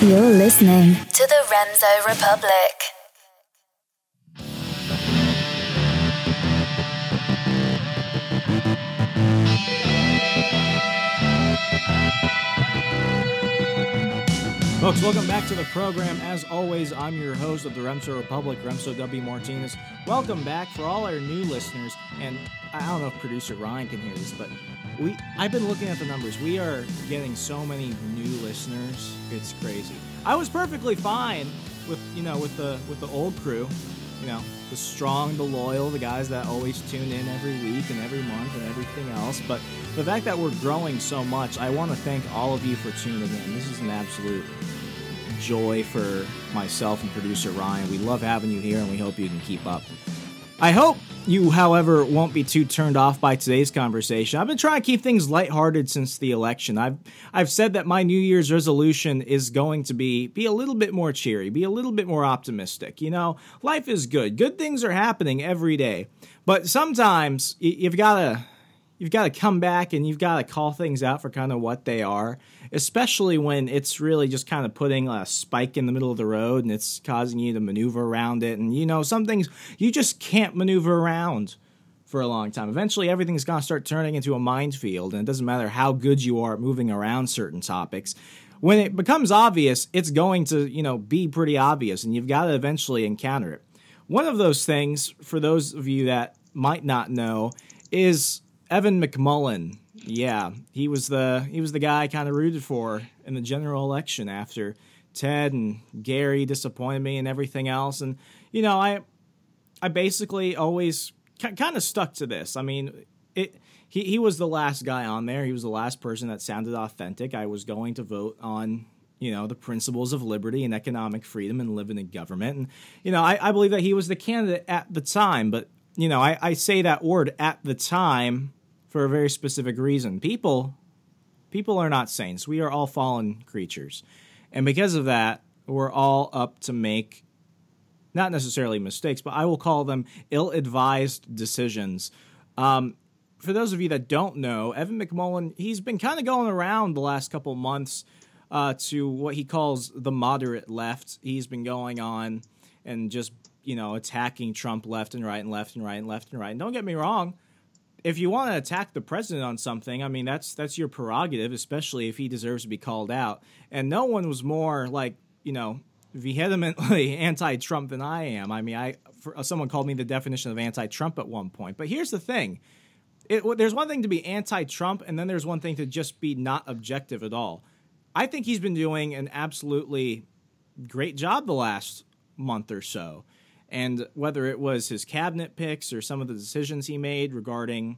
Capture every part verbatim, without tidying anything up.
You're listening to the Remso Republic. Folks, welcome back to the program. As always, I'm your host of the Remso Republic, Remso W. Martinez. Welcome back for all our new listeners. And I don't know if producer Ryan can hear this, but we I've been looking at the numbers. We are getting so many new listeners. It's crazy. I was perfectly fine with, you know, with the with the old crew, you know, the strong, the loyal, the guys that always tune in every week and every month and everything else. But the fact that we're growing so much, I want to thank all of you for tuning in. This is an absolute joy for myself and producer Ryan. We love having you here, and we hope you can keep up. I hope you, however, won't be too turned off by today's conversation. I've been trying to keep things lighthearted since the election. I've I've said that my New Year's resolution is going to be be a little bit more cheery, be a little bit more optimistic. You know, life is good. Good things are happening every day. But sometimes you've got to you've got to come back and you've got to call things out for kind of what they are, especially when it's really just kind of putting a spike in the middle of the road and it's causing you to maneuver around it. And, you know, some things you just can't maneuver around for a long time. Eventually, everything's going to start turning into a minefield, and it doesn't matter how good you are at moving around certain topics. When it becomes obvious, it's going to, you know, be pretty obvious, and you've got to eventually encounter it. One of those things, for those of you that might not know, is Evan McMullin. Yeah, he was the he was the guy I kind of rooted for in the general election after Ted and Gary disappointed me and everything else. And, you know, I I basically always k- kind of stuck to this. I mean, it he, he was the last guy on there. He was the last person that sounded authentic. I was going to vote on, you know, the principles of liberty and economic freedom and living in government. And, you know, I, I believe that he was the candidate at the time. But, you know, I, I say that word at the time for a very specific reason. People, people are not saints. We are all fallen creatures. And because of that, we're all up to make, not necessarily mistakes, but I will call them ill-advised decisions. Um, for those of you that don't know, Evan McMullin, he's been kind of going around the last couple months uh, to what he calls the moderate left. He's been going on and just, you know, attacking Trump left and right and left and right and left and right. And don't get me wrong, if you want to attack the president on something, I mean, that's that's your prerogative, especially if he deserves to be called out. And no one was more, like, you know, vehemently anti-Trump than I am. I mean, I for, someone called me the definition of anti-Trump at one point. But here's the thing. It, there's one thing to be anti-Trump, and then there's one thing to just be not objective at all. I think he's been doing an absolutely great job the last month or so. And whether it was his cabinet picks or some of the decisions he made regarding,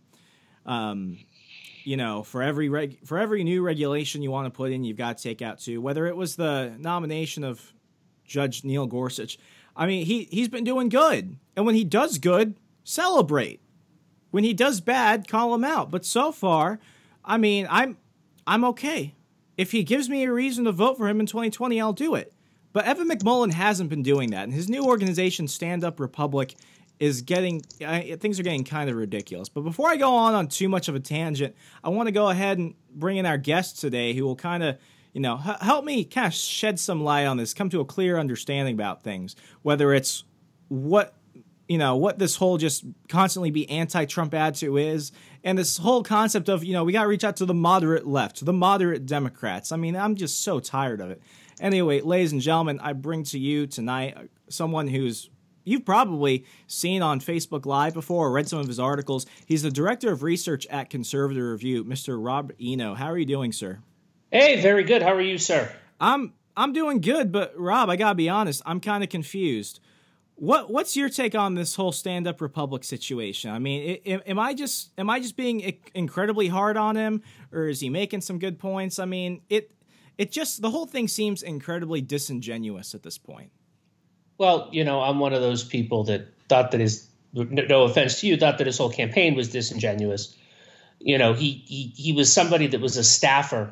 um, you know, for every reg- for every new regulation you want to put in, you've got to take out two. Whether it was the nomination of Judge Neil Gorsuch, I mean, he he's been doing good. And when he does good, celebrate. When he does bad, call him out. But so far, I mean, I'm I'm okay. If he gives me a reason to vote for him in twenty twenty, I'll do it. But Evan McMullin hasn't been doing that, and his new organization, Stand Up Republic, is getting uh, things are getting kind of ridiculous. But before I go on on too much of a tangent, I want to go ahead and bring in our guest today, who will kind of, you know, h- help me kind of shed some light on this, come to a clear understanding about things, whether it's what you know what this whole just constantly be anti-Trump attitude is, and this whole concept of, you know, we got to reach out to the moderate left, to the moderate Democrats. I mean, I'm just so tired of it. Anyway, ladies and gentlemen, I bring to you tonight someone who's you've probably seen on Facebook Live before or read some of his articles. He's the director of research at Conservative Review, Mister Rob Eno. How are you doing, sir? Hey, very good. How are you, sir? I'm I'm doing good, but Rob, I gotta be honest, I'm kind of confused. What what's your take on this whole Stand Up Republic situation? I mean, it, am I just am I just being incredibly hard on him, or is he making some good points? I mean, it. It just, the whole thing seems incredibly disingenuous at this point. Well, you know, I'm one of those people that thought that his, no offense to you, thought that his whole campaign was disingenuous. You know, he he he was somebody that was a staffer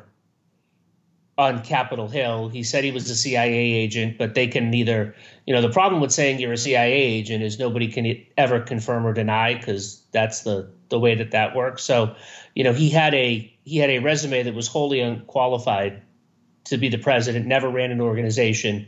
on Capitol Hill. He said he was a C I A agent, but they can neither, you know, the problem with saying you're a C I A agent is nobody can ever confirm or deny, because that's the, the way that that works. So, you know, he had a, he had a resume that was wholly unqualified to be the president, never ran an organization.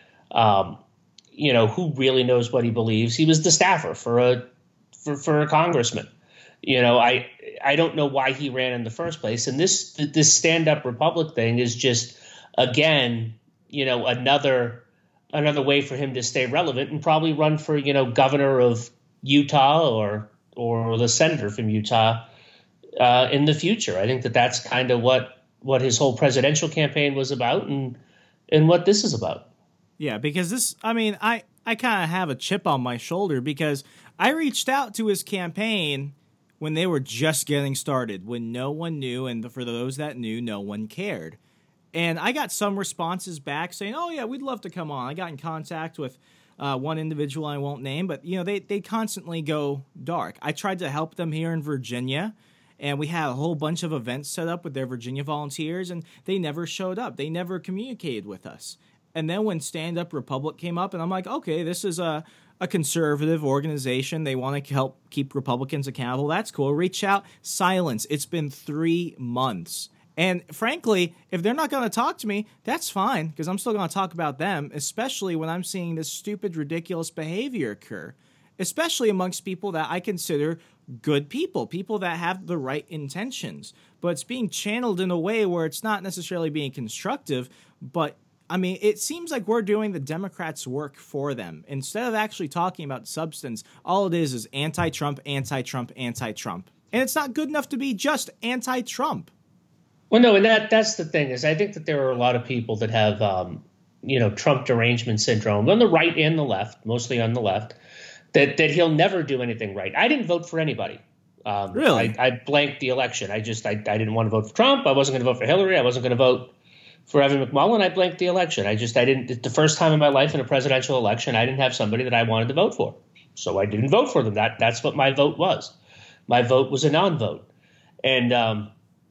Um, you know, who really knows what he believes? He was the staffer for a for, for a congressman. You know, I I don't know why he ran in the first place. And this this stand-up Republic thing is just, again, you know, another another way for him to stay relevant and probably run for, you know, governor of Utah or or the senator from Utah uh, in the future. I think that that's kind of what what his whole presidential campaign was about and and what this is about. Yeah, because this, I mean, I, I kind of have a chip on my shoulder because I reached out to his campaign when they were just getting started, when no one knew, and for those that knew, no one cared. And I got some responses back saying, oh, yeah, we'd love to come on. I got in contact with uh, one individual I won't name, but, you know, they, they constantly go dark. I tried to help them here in Virginia, and we had a whole bunch of events set up with their Virginia volunteers, and they never showed up. They never communicated with us. And then when Stand Up Republic came up, and I'm like, okay, this is a, a conservative organization. They want to help keep Republicans accountable. That's cool. Reach out. Silence. It's been three months. And frankly, if they're not going to talk to me, that's fine, because I'm still going to talk about them, especially when I'm seeing this stupid, ridiculous behavior occur, especially amongst people that I consider good people, people that have the right intentions. But it's being channeled in a way where it's not necessarily being constructive, but I mean, it seems like we're doing the Democrats' work for them. Instead of actually talking about substance, all it is is anti-Trump, anti-Trump, anti-Trump. And it's not good enough to be just anti-Trump. Well, no, and that that's the thing is I think that there are a lot of people that have, um, you know, Trump derangement syndrome on the right and the left, mostly on the left, that, that he'll never do anything right. I didn't vote for anybody. Um, really? I, I blanked the election. I just I, I didn't want to vote for Trump. I wasn't going to vote for Hillary. I wasn't going to vote for Evan McMullin. I blanked the election. I just, I didn't, the first time in my life in a presidential election, I didn't have somebody that I wanted to vote for. So I didn't vote for them. That That's what my vote was. My vote was a non-vote. And, um,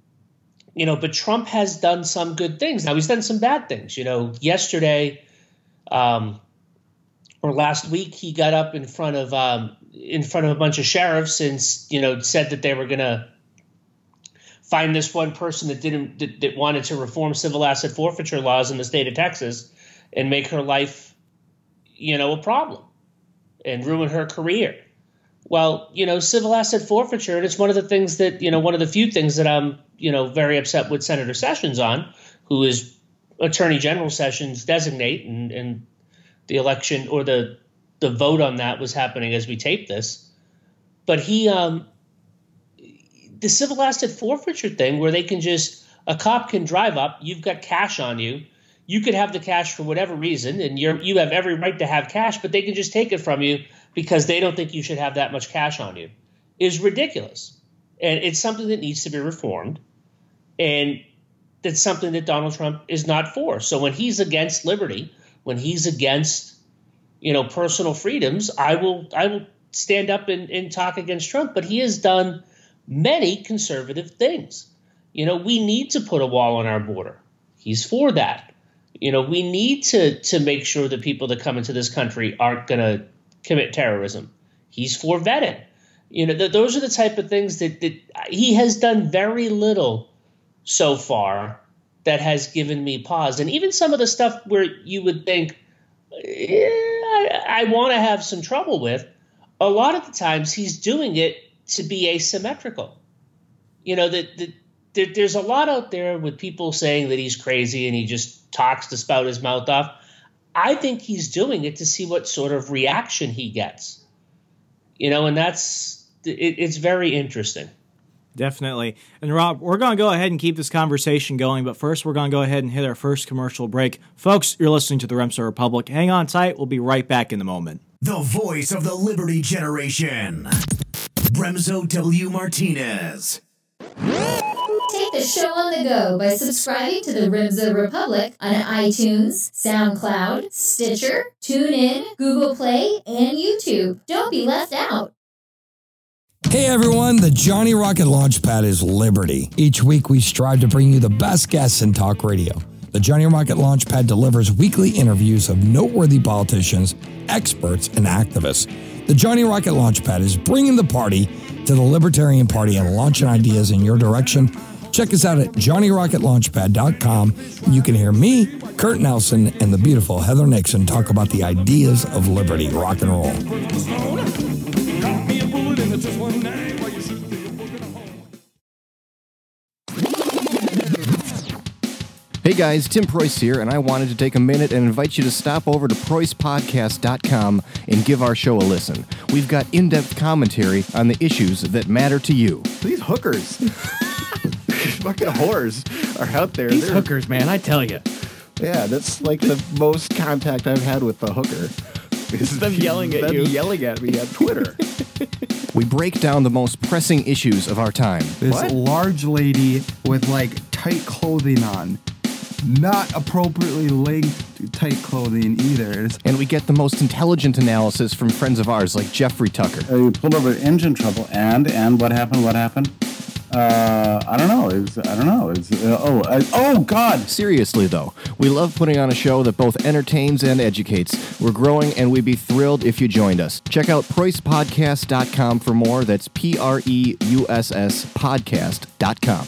you know, but Trump has done some good things. Now he's done some bad things. You know, yesterday um, or last week, he got up in front of, um, in front of a bunch of sheriffs and, you know, said that they were going to find this one person that didn't that, that wanted to reform civil asset forfeiture laws in the state of Texas and make her life, you know, a problem and ruin her career. Well, you know, civil asset forfeiture, and it's one of the things that, you know, one of the few things that I'm, you know, very upset with Senator Sessions on, who is Attorney General Sessions designate, and, and the election or the the vote on that was happening as we tape this. But he um the civil asset forfeiture thing where they can just, a cop can drive up, you've got cash on you, you could have the cash for whatever reason, and you're, you have every right to have cash, but they can just take it from you because they don't think you should have that much cash on you, is ridiculous. And it's something that needs to be reformed, and that's something that Donald Trump is not for. So when he's against liberty, when he's against, you know, personal freedoms, I will I will stand up and, and talk against Trump, but he has done many conservative things. You know, we need to put a wall on our border. He's for that. You know, we need to to make sure that people that come into this country aren't going to commit terrorism. He's for vetting. You know, th- those are the type of things that, that he has done very little so far that has given me pause. And even some of the stuff where you would think, eh, I, I want to have some trouble with, a lot of the times he's doing it to be asymmetrical. You know, that the, the, there's a lot out there with people saying that he's crazy and he just talks to spout his mouth off. I think he's doing it to see what sort of reaction he gets. You know, and that's, it, it's very interesting. Definitely. And Rob, we're going to go ahead and keep this conversation going, but first we're going to go ahead and hit our first commercial break. Folks, you're listening to the Remso Republic. Hang on tight. We'll be right back in a moment. The voice of the Liberty Generation. Remso W. Martinez. Take the show on the go by subscribing to the Remso Republic on iTunes, SoundCloud, Stitcher, TuneIn, Google Play, and YouTube. Don't be left out. Hey everyone, the Johnny Rocket Launchpad is Liberty. Each week we strive to bring you the best guests in talk radio. The Johnny Rocket Launchpad delivers weekly interviews of noteworthy politicians, experts, and activists. The Johnny Rocket Launchpad is bringing the party to the Libertarian Party and launching ideas in your direction, Check us out at johnny rocket launchpad dot com. You can hear me, Kurt Nelson, and the beautiful Heather Nixon talk about the ideas of liberty, rock and roll. Hey guys, Tim Preuss here, and I wanted to take a minute and invite you to stop over to preuss podcast dot com and give our show a listen. We've got in-depth commentary on the issues that matter to you. These hookers, fucking whores, are out there. These They're, hookers, man, I tell you. Yeah, that's like the most contact I've had with the hooker. Is them yelling at them you. yelling at me on Twitter. We break down the most pressing issues of our time. This What? large lady with like tight clothing on. Not appropriately linked tight clothing either. It's And we get the most intelligent analysis from friends of ours like Jeffrey Tucker. Uh, you pulled over engine trouble, and and what happened? What happened? Uh, I don't know. It was, I don't know. It's uh, oh I, oh God. Seriously, though, we love putting on a show that both entertains and educates. We're growing, and we'd be thrilled if you joined us. Check out preuss podcast dot com for more. That's P R E U S S podcast dot com.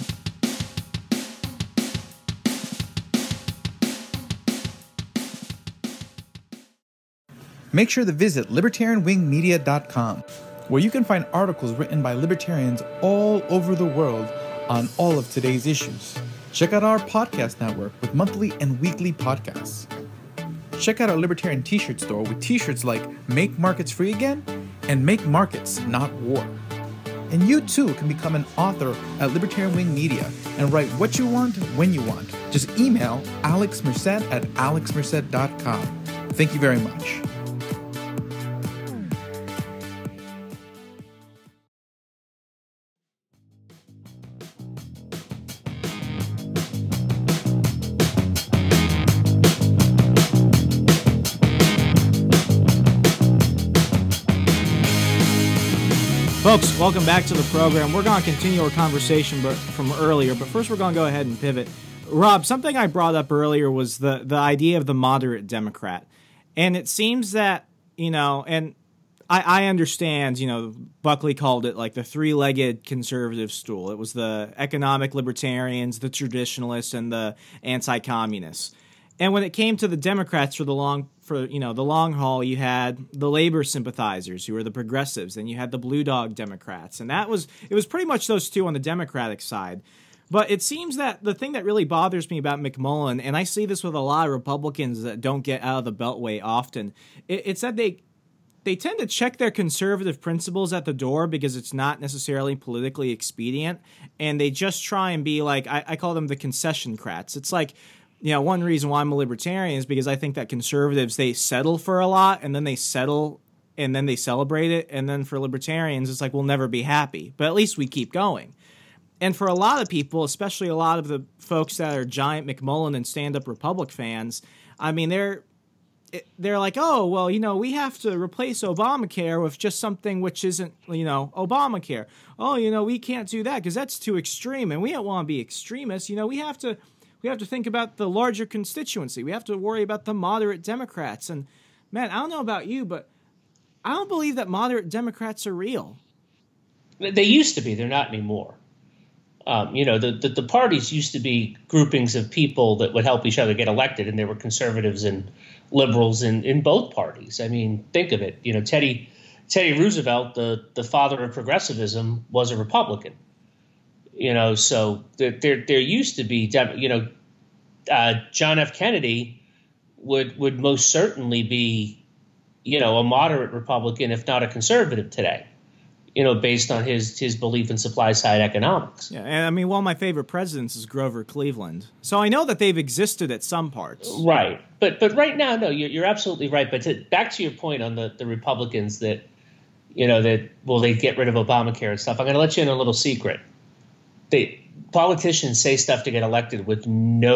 Make sure to visit libertarian wing media dot com, where you can find articles written by libertarians all over the world on all of today's issues. Check out our podcast network with monthly and weekly podcasts. Check out our libertarian t-shirt store with t-shirts like Make Markets Free Again and Make Markets Not War. And you too can become an author at Libertarian Wing Media and write what you want when you want. Just email alex merced at alex merced dot com. Thank you very much. Folks, welcome back to the program. We're going to continue our conversation but from earlier, but first we're going to go ahead and pivot. Rob, something I brought up earlier was the, the idea of the moderate Democrat. And it seems that, you know, and I, I understand, you know, Buckley called it like the three-legged conservative stool. It was the economic libertarians, the traditionalists, and the anti-communists. And when it came to the Democrats for the long, for you know, the long haul, you had the labor sympathizers, who were the progressives, and you had the blue dog Democrats, and that was it was pretty much those two on the Democratic side. But it seems that the thing that really bothers me about McMullin, and I see this with a lot of Republicans that don't get out of the Beltway often, it, it's that they they tend to check their conservative principles at the door because it's not necessarily politically expedient, and they just try and be like, I, I call them the concession-crats. It's like, you know, one reason why I'm a libertarian is because I think that conservatives, they settle for a lot, and then they settle, and then they celebrate it, and then for libertarians, it's like, we'll never be happy, but at least we keep going. And for a lot of people, especially a lot of the folks that are giant McMullin and Stand Up Republic fans, I mean, they're they're like, oh, well, you know, we have to replace Obamacare with just something which isn't, you know, Obamacare. Oh, you know, we can't do that because that's too extreme, and we don't want to be extremists. You know, we have to we have to think about the larger constituency. We have to worry about the moderate Democrats. And, man, I don't know about you, but I don't believe that moderate Democrats are real. They used to be. They're not anymore. Um, you know, the, the the parties used to be groupings of people that would help each other get elected, and there were conservatives and liberals in, in both parties. I mean, think of it. You know, Teddy Teddy Roosevelt, the, the father of progressivism, was a Republican. You know, so there there, there used to be, you know, uh, John F. Kennedy would would most certainly be, you know, a moderate Republican, if not a conservative today. You know, based on his his belief in supply side economics. Yeah, and I mean, one of my favorite presidents is Grover Cleveland. So I know that they've existed at some parts. Right, but but right now, no, you're, you're absolutely right. But to, back to your point on the, the Republicans that, you know, that will they get rid of Obamacare and stuff. I'm going to let you in a little secret. They politicians say stuff to get elected with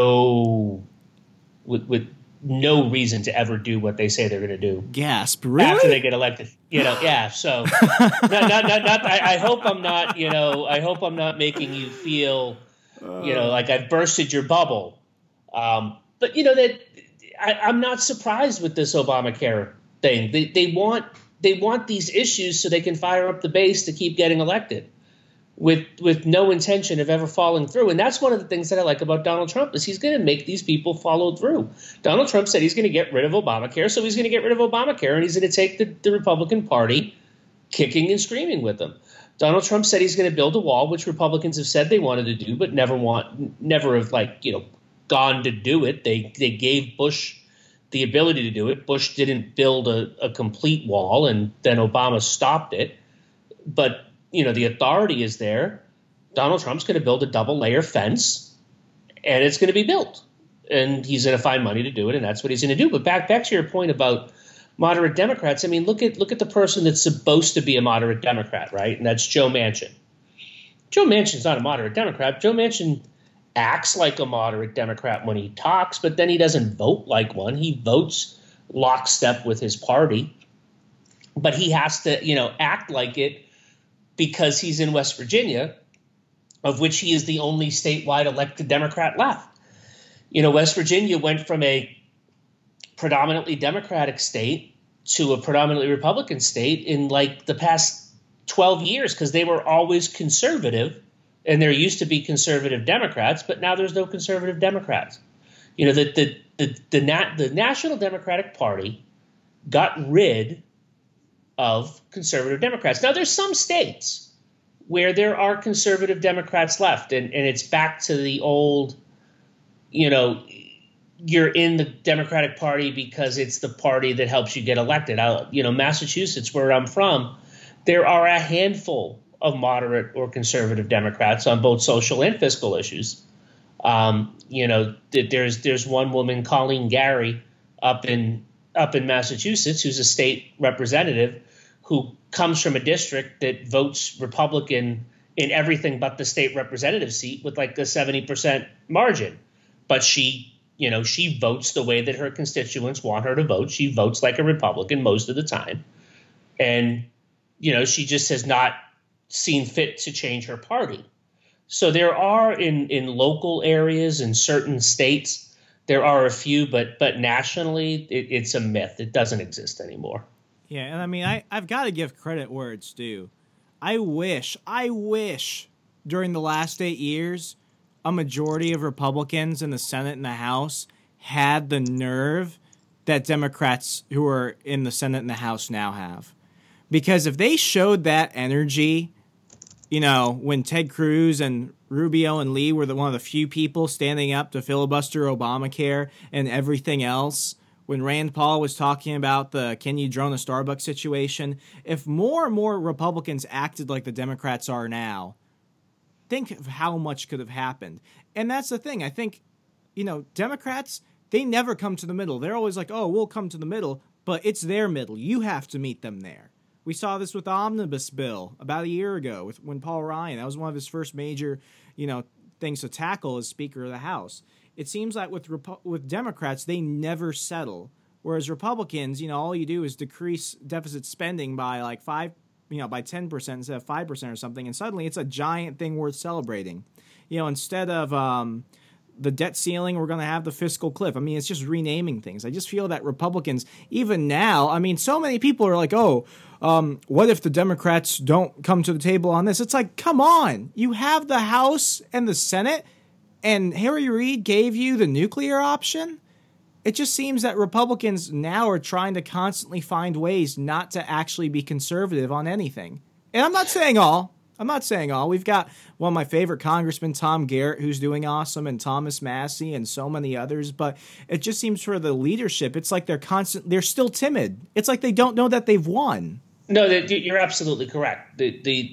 no with with. no reason to ever do what they say they're going to do. Gasp! Really? After they get elected, you know, yeah. So, not, not, not, not I, I hope I'm not, you know, I hope I'm not making you feel, you know, like I've bursted your bubble. Um, but you know that I, I'm not surprised with this Obamacare thing. They they want they want these issues so they can fire up the base to keep getting elected. with with no intention of ever following through. And that's one of the things that I like about Donald Trump is he's going to make these people follow through. Donald Trump said he's going to get rid of Obamacare, so he's going to get rid of Obamacare, and he's going to take the, the Republican Party kicking and screaming with them. Donald Trump said he's going to build a wall, which Republicans have said they wanted to do, but never want, never have like, you know, gone to do it. They they gave Bush the ability to do it. Bush didn't build a, a complete wall, and then Obama stopped it. But you know, the authority is there. Donald Trump's going to build a double layer fence, and it's going to be built, and he's going to find money to do it, and that's what he's going to do. But back back to your point about moderate Democrats. I mean, look at look at the person that's supposed to be a moderate Democrat, right? And that's Joe Manchin. Joe Manchin's not a moderate Democrat. Joe Manchin acts like a moderate Democrat when he talks, but then he doesn't vote like one. He votes lockstep with his party, but he has to, you know, act like it because he's in West Virginia, of which he is the only statewide elected Democrat left. You know, West Virginia went from a predominantly Democratic state to a predominantly Republican state in like the past twelve years because they were always conservative, and there used to be conservative Democrats, but now there's no conservative Democrats. You know, the the the the, nat- the National Democratic Party got rid of conservative Democrats. Now, there's some states where there are conservative Democrats left, and, and it's back to the old, you know, you're in the Democratic Party because it's the party that helps you get elected. I, you know, Massachusetts, where I'm from, there are a handful of moderate or conservative Democrats on both social and fiscal issues. Um, you know, there's there's one woman, Colleen Gary, up in up in Massachusetts, who's a state representative, who comes from a district that votes Republican in everything but the state representative seat with like a seventy percent margin. But she, you know, she votes the way that her constituents want her to vote. She votes like a Republican most of the time. And, you know, she just has not seen fit to change her party. So there are in, in local areas in certain states, there are a few, but but nationally, it, it's a myth. It doesn't exist anymore. Yeah, and I mean, I, I've got to give credit where it's due. I wish, I wish during the last eight years, a majority of Republicans in the Senate and the House had the nerve that Democrats who are in the Senate and the House now have. Because if they showed that energy, you know, when Ted Cruz and Rubio and Lee were the, one of the few people standing up to filibuster Obamacare and everything else, when Rand Paul was talking about the can you drone a Starbucks situation, if more and more Republicans acted like the Democrats are now, think of how much could have happened. And that's the thing. I think, you know, Democrats, they never come to the middle. They're always like, oh, we'll come to the middle, but it's their middle. You have to meet them there. We saw this with the omnibus bill about a year ago with when Paul Ryan, that was one of his first major, you know, things to tackle as Speaker of the House. It seems like with Repu- with Democrats, they never settle. Whereas Republicans, you know, all you do is decrease deficit spending by like five, you know, by ten percent instead of five percent or something. And suddenly it's a giant thing worth celebrating. You know, instead of um, the debt ceiling, we're going to have the fiscal cliff. I mean, it's just renaming things. I just feel that Republicans, even now, I mean, so many people are like, oh, um, what if the Democrats don't come to the table on this? It's like, come on. You have the House and the Senate, and Harry Reid gave you the nuclear option. It just seems that Republicans now are trying to constantly find ways not to actually be conservative on anything. And I'm not saying all. I'm not saying all. We've got one of my favorite congressmen, Tom Garrett, who's doing awesome, and Thomas Massey and so many others. But it just seems for the leadership, it's like they're constant. They're still timid. It's like they don't know that they've won. No, you're absolutely correct. The, the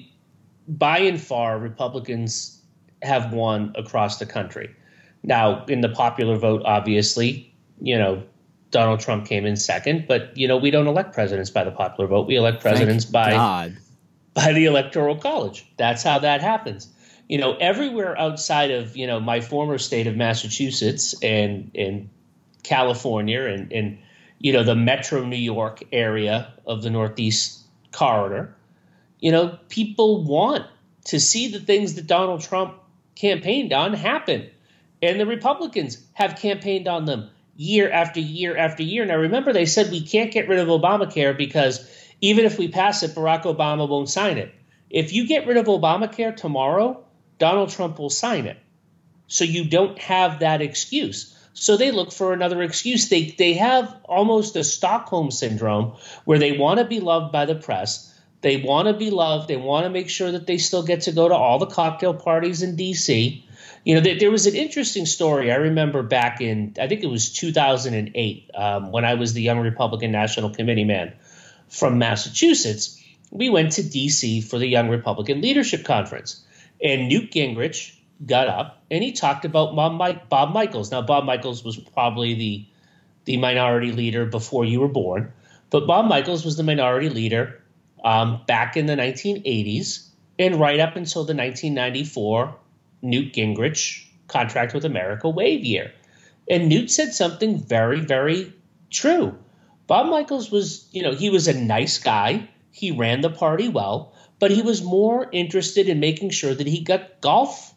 by and far, Republicans have won across the country. Now, in the popular vote, obviously, you know, Donald Trump came in second. But, you know, we don't elect presidents by the popular vote. We elect presidents Thank by God. by the Electoral College. That's how that happens. You know, everywhere outside of, you know, my former state of Massachusetts and, and California and, and, you know, the metro New York area of the Northeast corridor, you know, people want to see the things that Donald Trump campaigned on happen. And the Republicans have campaigned on them year after year after year. Now, remember, they said we can't get rid of Obamacare because even if we pass it, Barack Obama won't sign it. If you get rid of Obamacare tomorrow, Donald Trump will sign it. So you don't have that excuse. So they look for another excuse. They they have almost a Stockholm syndrome where they want to be loved by the press. They want to be loved. They want to make sure that they still get to go to all the cocktail parties in D C. You know, there, there was an interesting story. I remember back in, I think it was two thousand eight, um, when I was the Young Republican National Committee man from Massachusetts. We went to D C for the Young Republican Leadership Conference. And Newt Gingrich got up and he talked about Bob, Mike, Bob Michaels. Now, Bob Michaels was probably the, the minority leader before you were born. But Bob Michaels was the minority leader um, back in the nineteen eighties and right up until the nineteen ninety-four Newt Gingrich Contract with America wave year. And Newt said something very, very true. Bob Michaels was, you know, he was a nice guy. He ran the party well, but he was more interested in making sure that he got golf,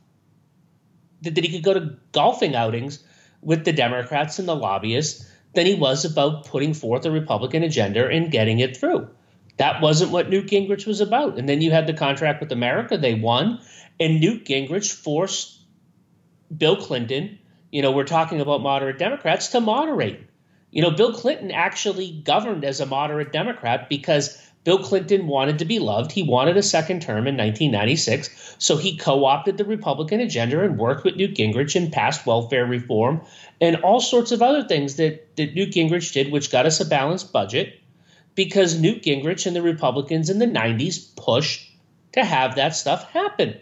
that, that he could go to golfing outings with the Democrats and the lobbyists than he was about putting forth a Republican agenda and getting it through. That wasn't what Newt Gingrich was about. And then you had the Contract with America. They won. And Newt Gingrich forced Bill Clinton, you know, we're talking about moderate Democrats, to moderate. You know, Bill Clinton actually governed as a moderate Democrat because Bill Clinton wanted to be loved. He wanted a second term in nineteen ninety-six. So he co-opted the Republican agenda and worked with Newt Gingrich and passed welfare reform and all sorts of other things that, that Newt Gingrich did, which got us a balanced budget because Newt Gingrich and the Republicans in the nineties pushed to have that stuff happen.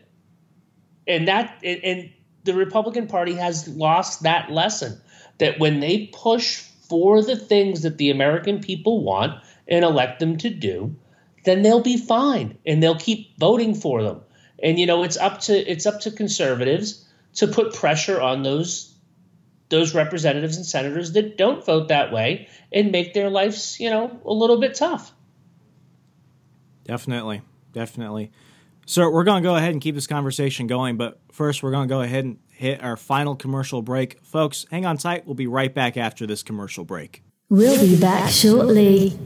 And that and the Republican Party has lost that lesson, that when they push for the things that the American people want and elect them to do, then they'll be fine and they'll keep voting for them. And, you know, it's up to it's up to conservatives to put pressure on those those representatives and senators that don't vote that way and make their lives, you know, a little bit tough. Definitely. Definitely. So we're going to go ahead and keep this conversation going, but first we're going to go ahead and hit our final commercial break. Folks, hang on tight. We'll be right back after this commercial break. We'll be back shortly.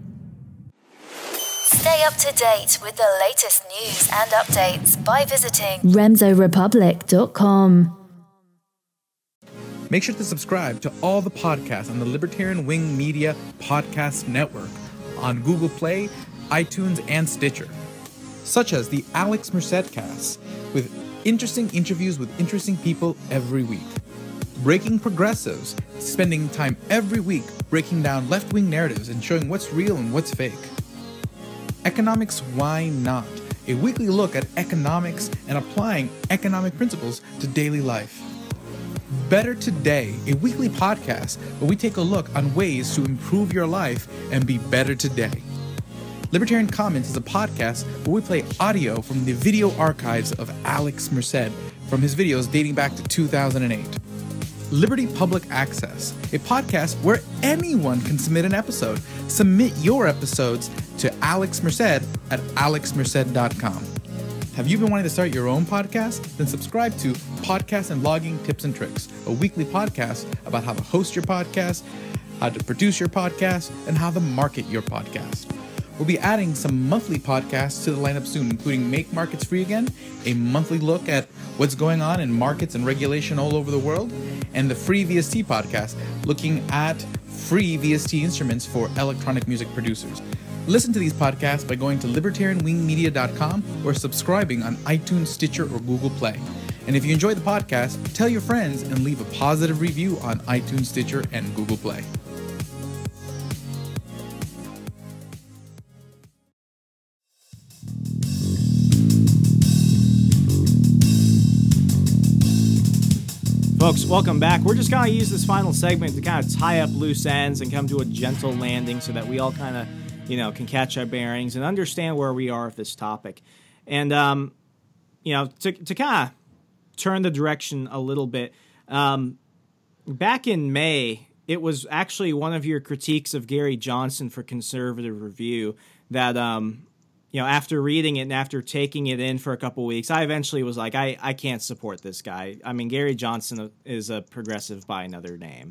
Stay up to date with the latest news and updates by visiting remso republic dot com. Make sure to subscribe to all the podcasts on the Libertarian Wing Media Podcast Network on Google Play, iTunes, and Stitcher, such as the Alex Merced Cast, with interesting interviews with interesting people every week. Breaking Progressives, spending time every week breaking down left-wing narratives and showing what's real and what's fake. Economics Why Not, a weekly look at economics and applying economic principles to daily life. Better Today, a weekly podcast where we take a look on ways to improve your life and be better today. Libertarian Comments is a podcast where we play audio from the video archives of Alex Merced from his videos dating back to two thousand eight. Liberty Public Access, a podcast where anyone can submit an episode. Submit your episodes to Alex Merced at alex merced dot com. Have you been wanting to start your own podcast? Then subscribe to Podcast and Blogging Tips and Tricks, a weekly podcast about how to host your podcast, how to produce your podcast, and how to market your podcast. We'll be adding some monthly podcasts to the lineup soon, including Make Markets Free Again, a monthly look at what's going on in markets and regulation all over the world, and the Free V S T podcast, looking at free V S T instruments for electronic music producers. Listen to these podcasts by going to libertarian wing media dot com or subscribing on iTunes, Stitcher, or Google Play. And if you enjoy the podcast, tell your friends and leave a positive review on iTunes, Stitcher, and Google Play. Folks, welcome back. We're just going to use this final segment to kind of tie up loose ends and come to a gentle landing so that we all kind of, you know, can catch our bearings and understand where we are with this topic. And, um, you know, to, to kind of turn the direction a little bit, um, back in May, it was actually one of your critiques of Gary Johnson for Conservative Review that, um, you know, after reading it and after taking it in for a couple weeks, I eventually was like, I, I can't support this guy. I mean, Gary Johnson is a progressive by another name.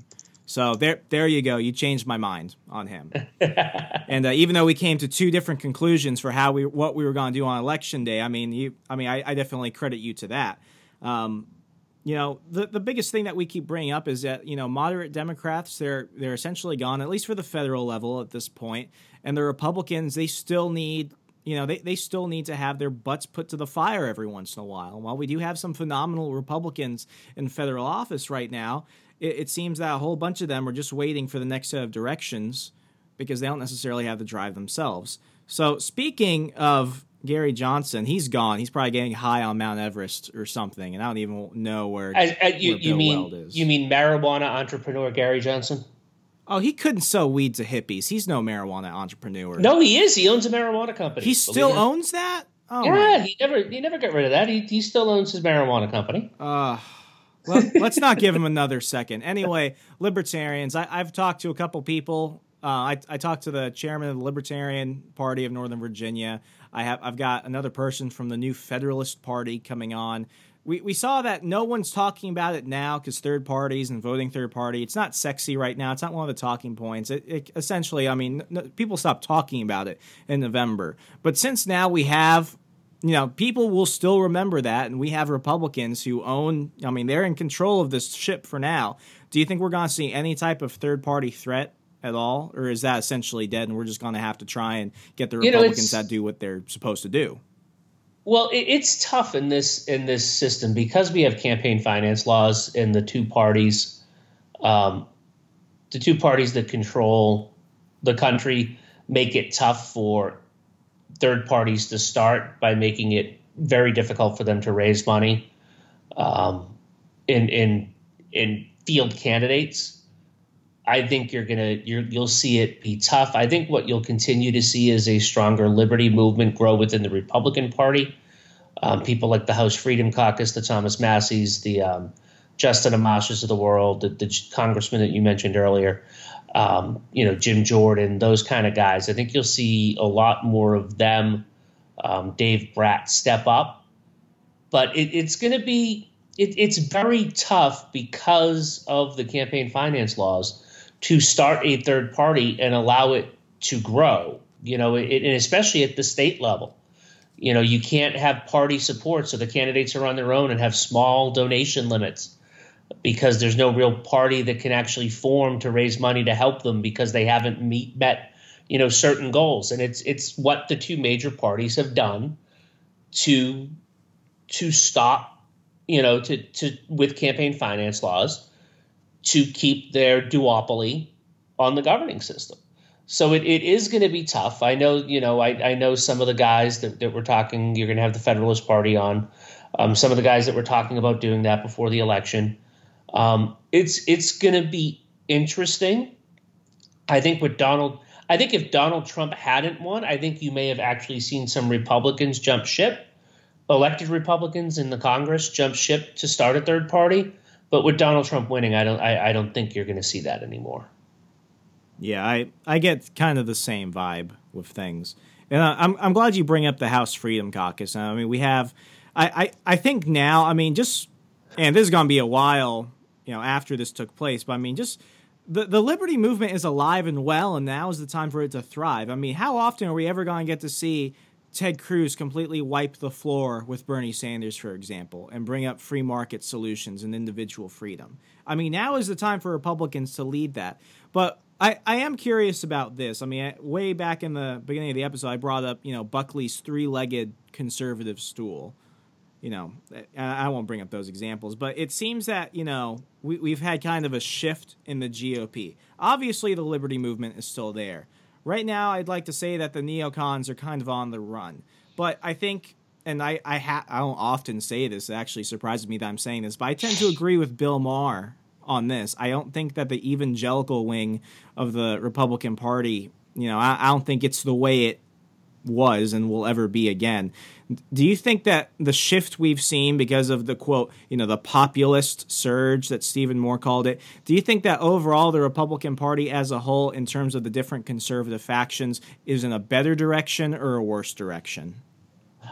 So there, there you go. You changed my mind on him. And uh, even though we came to two different conclusions for how we, what we were going to do on election day, I mean, you, I mean, I, I definitely credit you to that. Um, you know, the the biggest thing that we keep bringing up is that, you know, moderate Democrats, they're they're essentially gone, at least for the federal level at this point. And the Republicans, they still need, you know, they, they still need to have their butts put to the fire every once in a while. And while we do have some phenomenal Republicans in federal office right now, it, it seems that a whole bunch of them are just waiting for the next set of directions because they don't necessarily have the drive themselves. So speaking of Gary Johnson, he's gone. He's probably getting high on Mount Everest or something, and I don't even know where, I, I, you, where you Bill mean, Weld is. You mean marijuana entrepreneur Gary Johnson? Oh, he couldn't sell weed to hippies. He's no marijuana entrepreneur. No, he is. He owns a marijuana company. He still owns that? Oh, yeah, my. he never he never got rid of that. He he still owns his marijuana company. Uh, well, let's not give him another second. Anyway, libertarians. I, I've talked to a couple people. Uh, I, I talked to the chairman of the Libertarian Party of Northern Virginia. I have I've got another person from the New Federalist Party coming on. We we saw that no one's talking about it now because third parties and voting third party, it's not sexy right now. It's not one of the talking points. It, it essentially, I mean, n- people stopped talking about it in November. But since now we have, you know, people will still remember that, and we have Republicans who own, I mean, they're in control of this ship for now. Do you think we're going to see any type of third party threat at all, or is that essentially dead and we're just going to have to try and get the Republicans you know, that do what they're supposed to do? Well, it, it's tough in this in this system because we have campaign finance laws and the two parties, um, the two parties that control the country make it tough for third parties to start by making it very difficult for them to raise money um, in in in field candidates. I think you're gonna you're, you'll see it be tough. I think what you'll continue to see is a stronger liberty movement grow within the Republican Party. Um, people like the House Freedom Caucus, the Thomas Masseys, the um, Justin Amash's of the world, the, the congressman that you mentioned earlier, um, you know, Jim Jordan, those kind of guys. I think you'll see a lot more of them, um, Dave Bratt, step up. But it, it's going to be it, it's very tough because of the campaign finance laws to start a third party and allow it to grow, you know, it, and especially at the state level. You know, you can't have party support, so the candidates are on their own and have small donation limits because there's no real party that can actually form to raise money to help them because they haven't meet, met, you know, certain goals. And it's it's what the two major parties have done to to stop, you know, to to with campaign finance laws to keep their duopoly on the governing system. So it, it is going to be tough. I know, you know, I, I know some of the guys that, that we're talking, you're going to have the Federalist Party on, um, some of the guys that were talking about doing that before the election. Um, it's it's going to be interesting. I think with Donald, I think if Donald Trump hadn't won, I think you may have actually seen some Republicans jump ship, elected Republicans in the Congress jump ship to start a third party. But with Donald Trump winning, I don't I, I don't think you're going to see that anymore. Yeah, I, I get kind of the same vibe with things. And I'm I'm glad you bring up the House Freedom Caucus. I mean, we have I, I, I think now, I mean, just and this is going to be a while, you know, after this took place, but I mean, just the the liberty movement is alive and well, and now is the time for it to thrive. I mean, how often are we ever going to get to see Ted Cruz completely wipe the floor with Bernie Sanders, for example, and bring up free market solutions and individual freedom? I mean, now is the time for Republicans to lead that. But I, I am curious about this. I mean, I, way back in the beginning of the episode, I brought up, you know, Buckley's three-legged conservative stool. You know, I, I won't bring up those examples, but it seems that, you know, we, we've had kind of a shift in the G O P. Obviously, the liberty movement is still there. Right now, I'd like to say that the neocons are kind of on the run. But I think, and I I, ha- I don't often say this, it actually surprises me that I'm saying this, but I tend to agree with Bill Maher on this. I don't think that the evangelical wing of the Republican Party, you know, I, I don't think it's the way it was and will ever be again. Do you think that the shift we've seen because of the, quote, you know, the populist surge that Stephen Moore called it, do you think that overall the Republican Party as a whole, in terms of the different conservative factions, is in a better direction or a worse direction?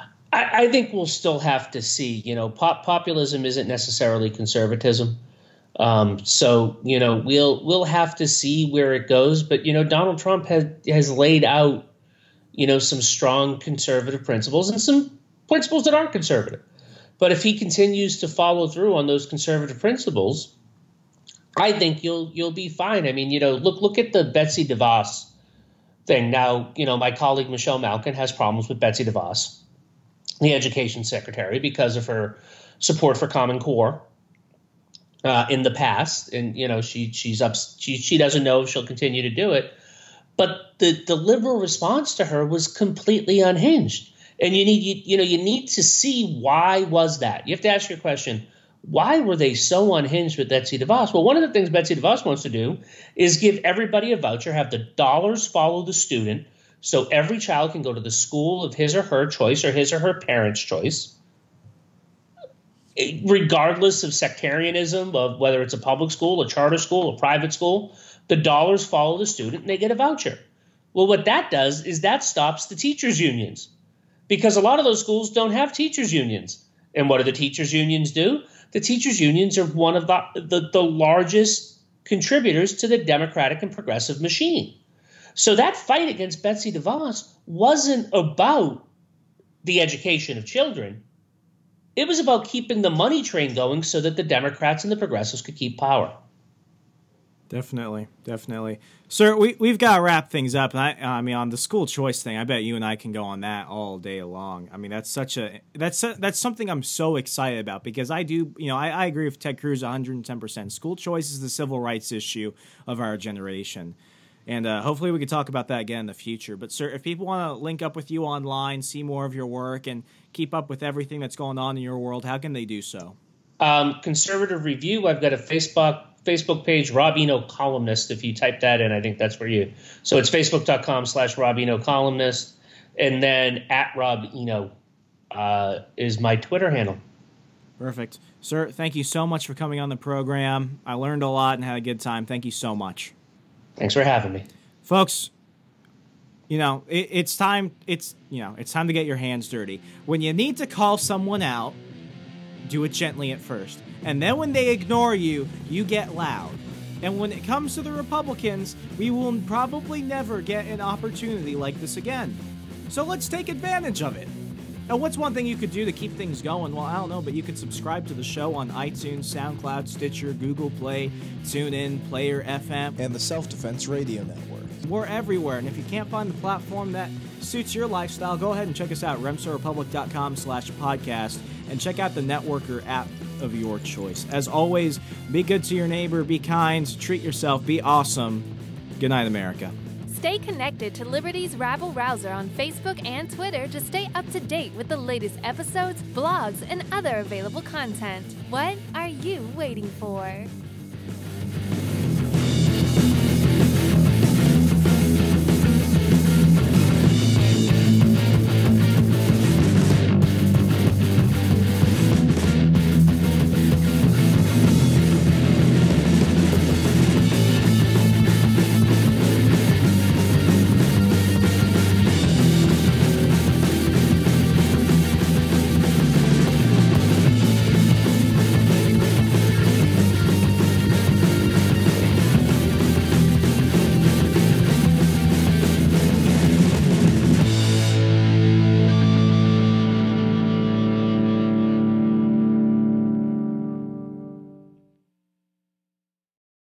I, I think we'll still have to see. You know, pop, populism isn't necessarily conservatism. Um, so, you know, we'll we'll have to see where it goes. But, you know, Donald Trump has, has laid out, you know, some strong conservative principles and some principles that aren't conservative. But if he continues to follow through on those conservative principles, I think you'll you'll be fine. I mean, you know, look look at the Betsy DeVos thing. Now, you know, my colleague Michelle Malkin has problems with Betsy DeVos, the education secretary, because of her support for Common Core uh, in the past. And, you know, she she's up she she doesn't know if she'll continue to do it. But the, the liberal response to her was completely unhinged. And you need you, you know, you need to see why was that? You have to ask your question, why were they so unhinged with Betsy DeVos? Well, one of the things Betsy DeVos wants to do is give everybody a voucher, have the dollars follow the student, so every child can go to the school of his or her choice or his or her parents' choice, regardless of sectarianism, of whether it's a public school, a charter school, a private school. The dollars follow the student and they get a voucher. Well, what that does is that stops the teachers' unions, because a lot of those schools don't have teachers' unions. And what do the teachers' unions do? The teachers' unions are one of the, the, the largest contributors to the Democratic and progressive machine. So that fight against Betsy DeVos wasn't about the education of children. It was about keeping the money train going so that the Democrats and the progressives could keep power. Definitely, definitely. Sir, we, we've got to wrap things up. And I, I mean, on the school choice thing, I bet you and I can go on that all day long. I mean, that's such a, that's a, that's something I'm so excited about, because I do, you know, I, I agree with Ted Cruz one hundred ten percent. School choice is the civil rights issue of our generation. And uh, hopefully we can talk about that again in the future. But, sir, if people want to link up with you online, see more of your work, and keep up with everything that's going on in your world, how can they do so? Um, Conservative Review, I've got a Facebook Facebook page, Rob Eno Columnist. If you type that in, I think that's where you. So it's facebook.com slash Rob Eno Columnist. And then at Rob Eno uh, is my Twitter handle. Perfect. Sir, thank you so much for coming on the program. I learned a lot and had a good time. Thank you so much. Thanks for having me. Folks, you know, it, it's time it's you know, it's time to get your hands dirty. When you need to call someone out, do it gently at first. And then when they ignore you, you get loud. And when it comes to the Republicans, we will probably never get an opportunity like this again. So let's take advantage of it. And what's one thing you could do to keep things going? Well, I don't know, but you could subscribe to the show on iTunes, SoundCloud, Stitcher, Google Play, TuneIn, Player F M, and the Self-Defense Radio Network. We're everywhere, and if you can't find the platform that suits your lifestyle, go ahead and check us out, remsorepublic.com slash podcast, and check out the Networker app of your choice. As always, be good to your neighbor, be kind, treat yourself, be awesome. Good night, America. Stay connected to Liberty's Rabble Rouser on Facebook and Twitter to stay up to date with the latest episodes, blogs, and other available content. What are you waiting for?